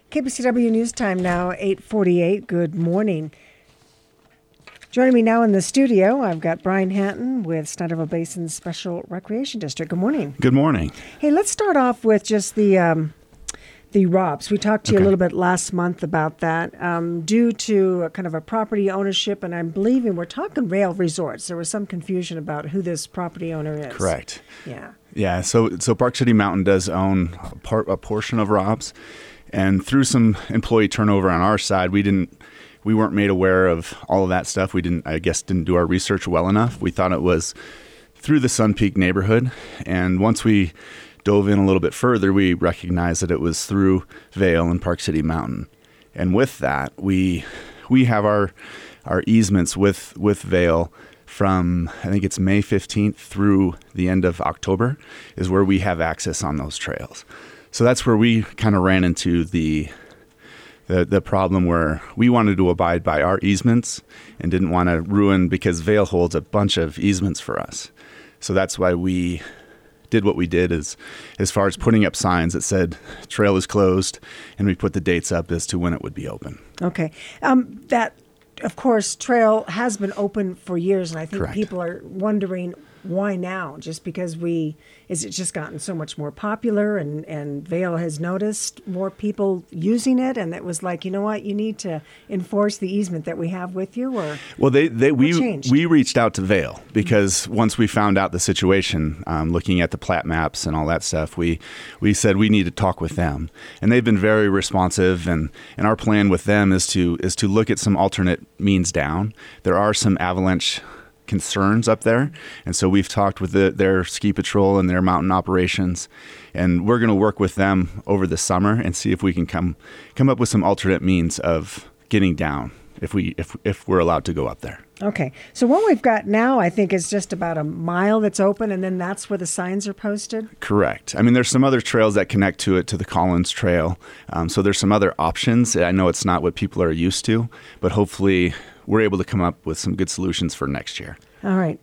KBCW News Time now, 8:48. Good morning. Joining me now in the studio, I've got Brian Hatton with Sniderville Basin Special Recreation District. Good morning. Good morning. Hey, let's start off with just the ROPS. We talked to you a little bit last month about that. Due to a kind of a property ownership, and I'm believing we're talking Vail Resorts. There was some confusion about who this property owner is. Correct. Yeah. Yeah, so Park City Mountain does own a portion of ROPS, and through some employee turnover on our side, we weren't made aware of all of that stuff. We didn't do our research well enough. We thought it was through the Sun Peak neighborhood, and once we dove in a little bit further, we recognized that it was through Vail and Park City Mountain. And with that, we have our easements with Vail from, I think it's May 15th through the end of October is where we have access on those trails. So that's where we kind of ran into the problem where we wanted to abide by our easements and didn't want to ruin, because Vail holds a bunch of easements for us. So that's why we did what we did as far as putting up signs that said trail is closed, and we put the dates up as to when it would be open. Okay. That, of course, trail has been open for years, and I think Correct. people are wondering why now? Just because it's just gotten so much more popular, and Vail has noticed more people using it, and it was like, you know what, you need to enforce the easement that we have with you, or well, changed? We reached out to Vail because once we found out the situation, looking at the plat maps and all that stuff, we said we need to talk with them, and they've been very responsive, and our plan with them is to look at some alternate means down. There are some avalanche concerns up there, and so we've talked with their ski patrol and their mountain operations, and we're going to work with them over the summer and see if we can come up with some alternate means of getting down if we're allowed to go up there. Okay, so what we've got now, I think, is just about a mile that's open, and then that's where the signs are posted? Correct. I mean, there's some other trails that connect to the Collins Trail, so there's some other options. I know it's not what people are used to, but hopefully we're able to come up with some good solutions for next year. All right.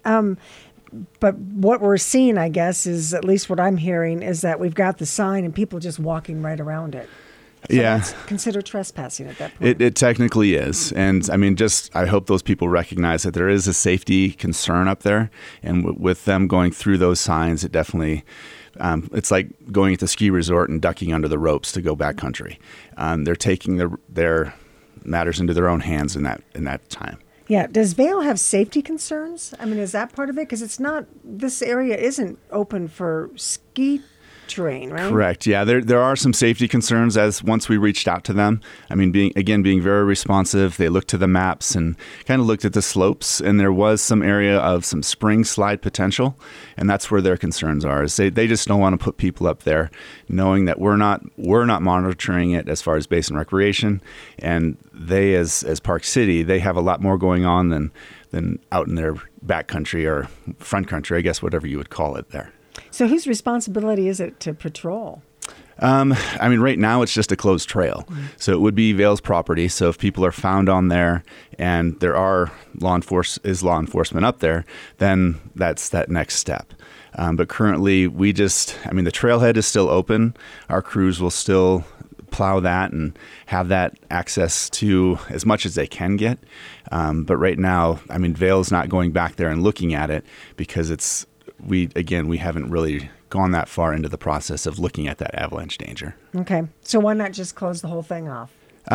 But what we're seeing, I guess, is, at least what I'm hearing, is that we've got the sign and people just walking right around it. So yeah. that's considered trespassing at that point. It technically is. And I mean, I hope those people recognize that there is a safety concern up there. And with them going through those signs, it definitely, it's like going at the ski resort and ducking under the ropes to go backcountry. They're taking their matters into their own hands in that time. Yeah. Does Vail have safety concerns? I mean, is that part of it? Because this area isn't open for ski terrain, right? Correct. Yeah, there are some safety concerns as once we reached out to them. I mean, being very responsive, they looked to the maps and kind of looked at the slopes, and there was some area of some spring slide potential, and that's where their concerns are. Is they just don't want to put people up there, knowing that we're not monitoring it as far as Basin Recreation, and they as Park City, they have a lot more going on than out in their back country or front country, I guess, whatever you would call it there. So whose responsibility is it to patrol? I mean, right now it's just a closed trail. So it would be Vail's property. So if people are found on there and there are law enforcement up there, then that's that next step. But currently the trailhead is still open. Our crews will still plow that and have that access to as much as they can get. But right now, I mean, Vail's not going back there and looking at it because we haven't really gone that far into the process of looking at that avalanche danger. Okay. So why not just close the whole thing off?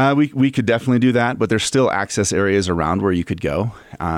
We could definitely do that, but there's still access areas around where you could go.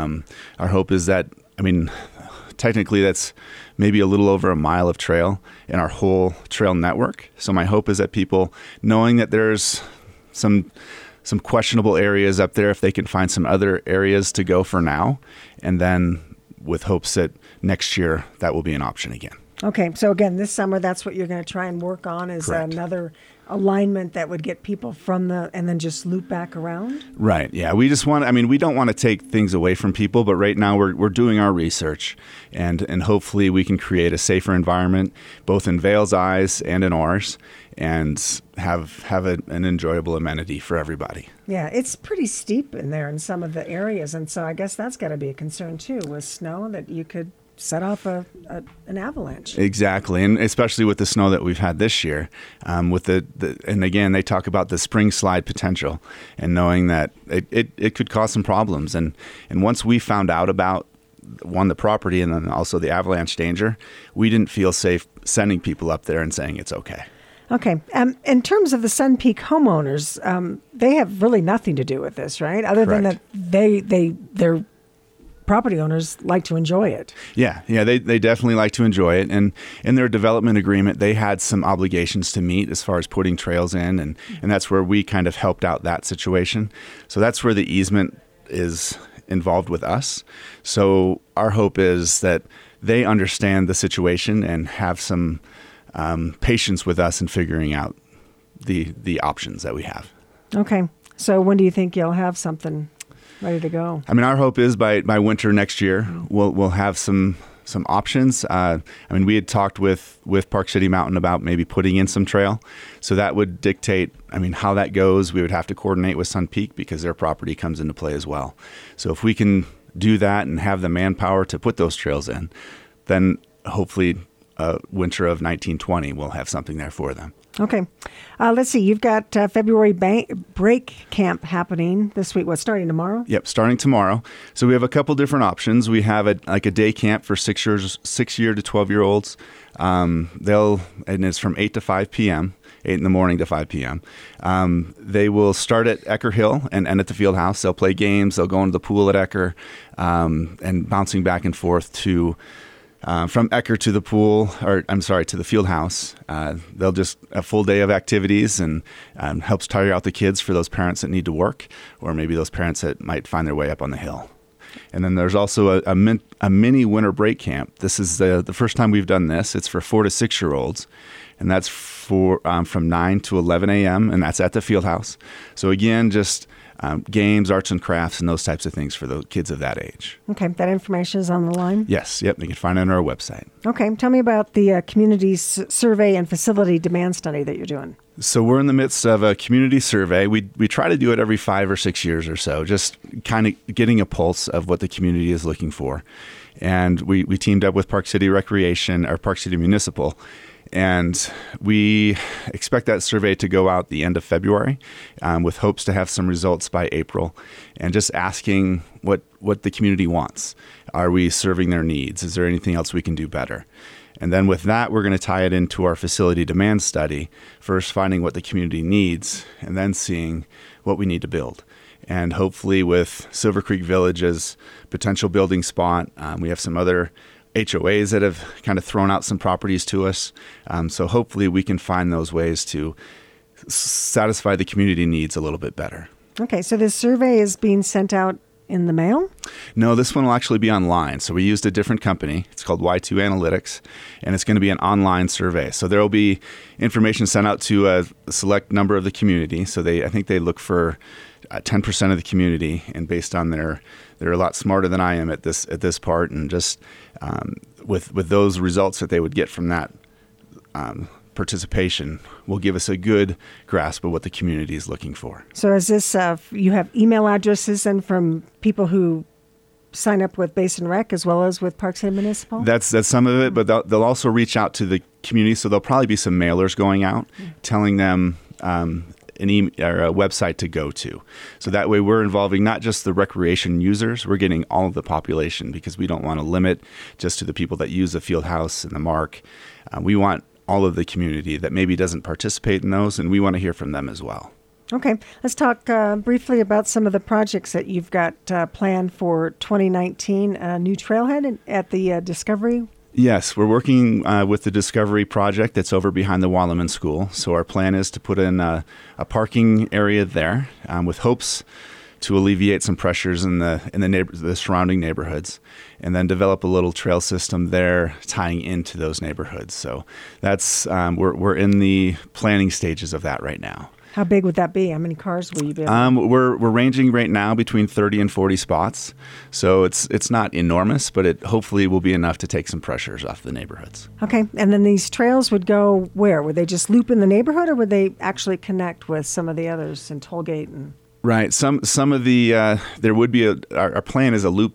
Our hope is that, I mean, technically that's maybe a little over a mile of trail in our whole trail network. So my hope is that people, knowing that there's some questionable areas up there, if they can find some other areas to go for now, and then with hopes that next year that will be an option again. Okay, so again, this summer, that's what you're going to try and work on, is Correct. Another alignment that would get people and then just loop back around? Right, yeah. We don't want to take things away from people, but right now we're doing our research, and hopefully we can create a safer environment, both in Vail's eyes and in ours, and have an enjoyable amenity for everybody. Yeah, it's pretty steep in there in some of the areas, and so I guess that's got to be a concern too, with snow, that you could set off an avalanche. Exactly, and especially with the snow that we've had this year, with and again, they talk about the spring slide potential, and knowing that it could cause some problems. And once we found out about the property and then also the avalanche danger, we didn't feel safe sending people up there and saying it's okay. Okay. In terms of the Sun Peak homeowners, they have really nothing to do with this, right? Other Correct. than that their property owners like to enjoy it. Yeah, they definitely like to enjoy it. And in their development agreement, they had some obligations to meet as far as putting trails in, and that's where we kind of helped out that situation. So that's where the easement is involved with us. So our hope is that they understand the situation and have some patience with us in figuring out the options that we have. Okay. So when do you think you'll have something ready to go? I mean, our hope is by winter next year, we'll have some options. We had talked with Park City Mountain about maybe putting in some trail. So that would dictate, how that goes. We would have to coordinate with Sun Peak because their property comes into play as well. So if we can do that and have the manpower to put those trails in, then hopefully winter of 1920, we'll have something there for them. Okay. Let's see. You've got February break camp happening this week. What's starting tomorrow? Yep, starting tomorrow. So we have a couple different options. We have a day camp for 6 year to 12-year-olds. And it's from 8 to 5 p.m., 8 in the morning to 5 p.m. They will start at Ecker Hill and end at the field house. They'll play games. They'll go into the pool at Ecker and bouncing back and forth to from Ecker to the pool, to the field house. They'll just a full day of activities and helps tire out the kids for those parents that need to work, or maybe those parents that might find their way up on the hill. And then there's also a mini winter break camp. This is the first time we've done this. It's for 4 to 6-year-olds, and that's from 9 to 11 a.m., and that's at the field house. So again, just games, arts and crafts, and those types of things for the kids of that age. Okay, that information is on the line? Yes, yep, they can find it on our website. Okay, tell me about the community survey and facility demand study that you're doing. So we're in the midst of a community survey. We try to do it every 5 or 6 years or so, just kind of getting a pulse of what the community is looking for. And we teamed up with Park City Recreation, or Park City Municipal, and we expect that survey to go out the end of February with hopes to have some results by April, and just asking what the community wants. Are we serving their needs? Is there anything else we can do better? And then with that, we're going to tie it into our facility demand study, first finding what the community needs and then seeing what we need to build. And hopefully with Silver Creek Village's potential building spot, we have some other HOAs that have kind of thrown out some properties to us. So hopefully we can find those ways to satisfy the community needs a little bit better. Okay, so this survey is being sent out in the mail? No, this one will actually be online. So we used a different company. It's called Y2 Analytics, and it's going to be an online survey. So there will be information sent out to a select number of the community. So I think they look for 10% of the community, and based on they're a lot smarter than I am at this part, and just with those results that they would get from that participation will give us a good grasp of what the community is looking for. So is this, you have email addresses and from people who sign up with Basin Rec as well as with Park City Municipal? That's some of it, but they'll also reach out to the community. So there'll probably be some mailers going out telling them an email or a website to go to. So that way we're involving not just the recreation users, we're getting all of the population, because we don't want to limit just to the people that use the field house and the mark. We want all of the community that maybe doesn't participate in those, and we want to hear from them as well. Okay, let's talk briefly about some of the projects that you've got planned for 2019. New trailhead at the Discovery. Yes, we're working with the Discovery project that's over behind the Wallaman School. So our plan is to put in a parking area there with hopes to alleviate some pressures in the surrounding neighborhoods, and then develop a little trail system there tying into those neighborhoods. So that's we're in the planning stages of that right now. How big would that be? How many cars will you be able We're ranging right now between 30 and 40 spots. So it's not enormous, but it hopefully will be enough to take some pressures off the neighborhoods. Okay. And then these trails would go where? Would they just loop in the neighborhood, or would they actually connect with some of the others in Tollgate? And Right. Some of the there would be our plan is a loop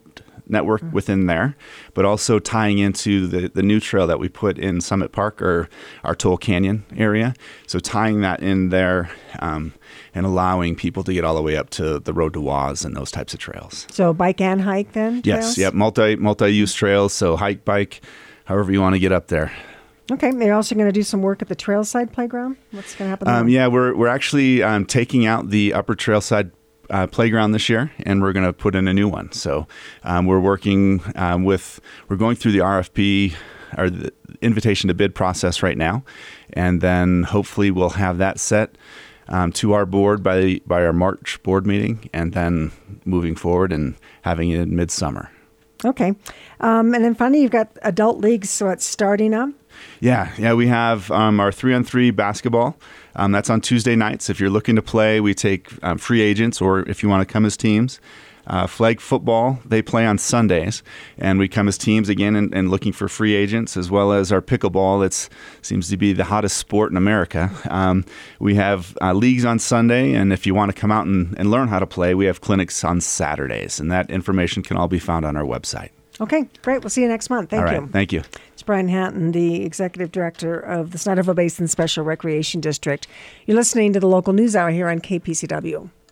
network within there, but also tying into the new trail that we put in Summit Park, or our Toll Canyon area. So tying that in there and allowing people to get all the way up to the Road to Waz and those types of trails. So bike and hike then? Yes, yep, multi-use trails, so hike, bike, however you want to get up there. Okay, they're also going to do some work at the Trailside Playground. What's going to happen there? Yeah, we're actually taking out the Upper Trailside playground this year, and we're going to put in a new one. So we're working we're going through the RFP, or the invitation to bid process right now, and then hopefully we'll have that set to our board by our March board meeting, and then moving forward and having it in midsummer. Okay. And then finally, you've got adult leagues, so it's starting up. Yeah, we have our 3-on-3 basketball. That's on Tuesday nights. If you're looking to play, we take free agents, or if you want to come as teams. Flag football, they play on Sundays, and we come as teams again and looking for free agents, as well as our pickleball. That seems to be the hottest sport in America. We have leagues on Sunday, and if you want to come out and learn how to play, we have clinics on Saturdays, and that information can all be found on our website. Okay, great. We'll see you next month. Thank you. Thank you. It's Brian Hatton, the Executive Director of the Sniderville Basin Special Recreation District. You're listening to the Local News Hour here on KPCW.